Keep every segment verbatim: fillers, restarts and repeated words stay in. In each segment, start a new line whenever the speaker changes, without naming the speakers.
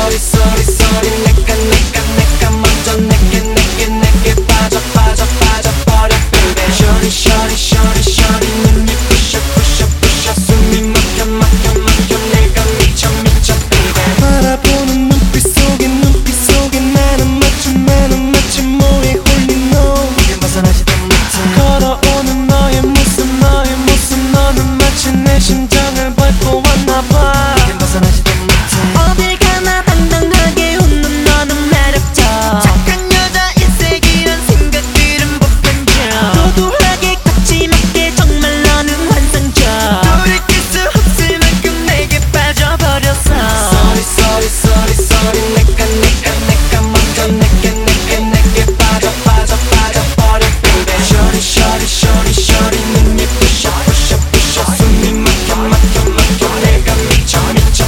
sorry sorry sorry 내가 내가 내가 먼저 내게 내게 내게 빠져 빠져 빠져버려 baby shorty shorty shorty shorty 눈이 부셔 부셔 부셔 숨이 막혀 막혀 막혀 내가 미쳐 미쳐 baby 바라보는 눈빛 속에 눈빛 속에 나는 마치 나는 마치 뭐에 홀린 너 이게 벗어나지도 못해 걸어오는 너의 모습 너의 모습 너는 마치 내 심장을 밟고 왔나봐 이게 벗어나지도 못해 어딜 가나 당당하게 웃는 너는 매력적 착한 여자 일색이란 생각들은 보편적 도도하게 거침없게 정말 너는 환상적 돌이킬 수 없을 만큼 내게 빠져버렸어 Sorry sorry sorry sorry 내가 내가 내가 먼저 내게 내게 내게 빠져 빠져 빠져버려 baby Shorty shorty shorty shorty 눈이 부셔 부셔 부셔 숨이 막혀 막혀 막혀 내가 미쳐 미쳐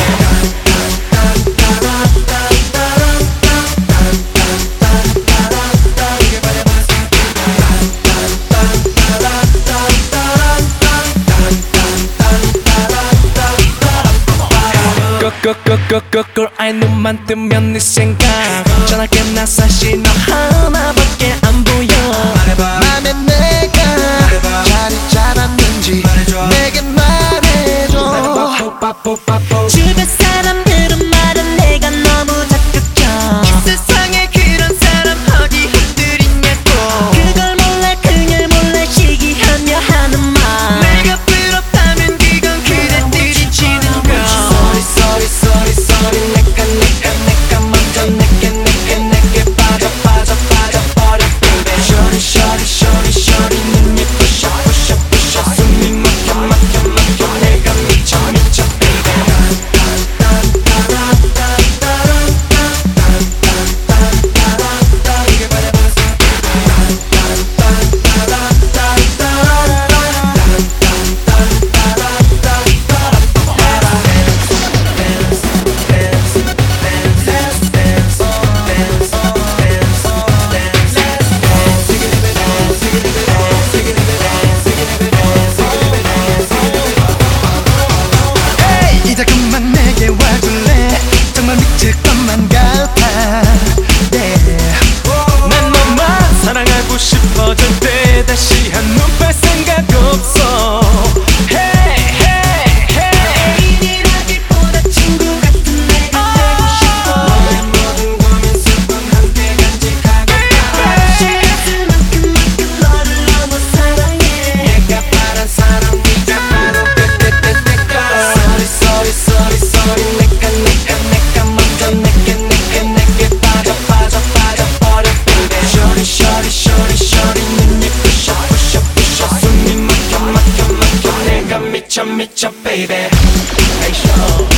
꿀꿀꿀꿀꿀 아이 눈만 뜨면 네 생각 전화게 나 사실 너 하나밖에 안 보여 말해봐 맘에 내가 말해봐. 자리 잡았는지 말해줘 내게 말해줘 주변 사람들은 말은 내가 너무 적극적 이 세상에 그런 사람 어디 흔들리냐고 그걸 몰라 그걸 몰라 시기하며 하는 말 내가 부럽다면 그건 그대들이 지는 거 Sorry sorry sorry sorry 내가 내가 내가 먼저 내게 내게 내게 빠져 빠져 빠져버려 baby Shorty shorty shorty shorty 눈이 부셔 부셔 부셔 숨이 막혀 막혀 막혀 내가 미쳐 미쳐 이제 그만 내게 와줄래 정말 미칠 것만 같아 yeah. 난 너만 사랑하고 싶어질 때 다시 한눈 팔 생각 없어 hey, hey, hey. 애인이라기보다 친구 같은 내가 되고 싶어 너의 모든 고민 슬픔 함께 간직하고 시간을 만큼 만큼 너를 너무 사랑해 내가 바란 사람 네가 바로 그때때때가 Sorry sorry sorry sorry 내가 내가 내가 먼저 내게 내게 내게 빠져 빠져 빠져버려 baby Shorty shorty shorty shorty 눈이 부셔 부셔 부셔 숨이 막혀 막혀 막혀 내가 미쳐 미쳐 baby Hey show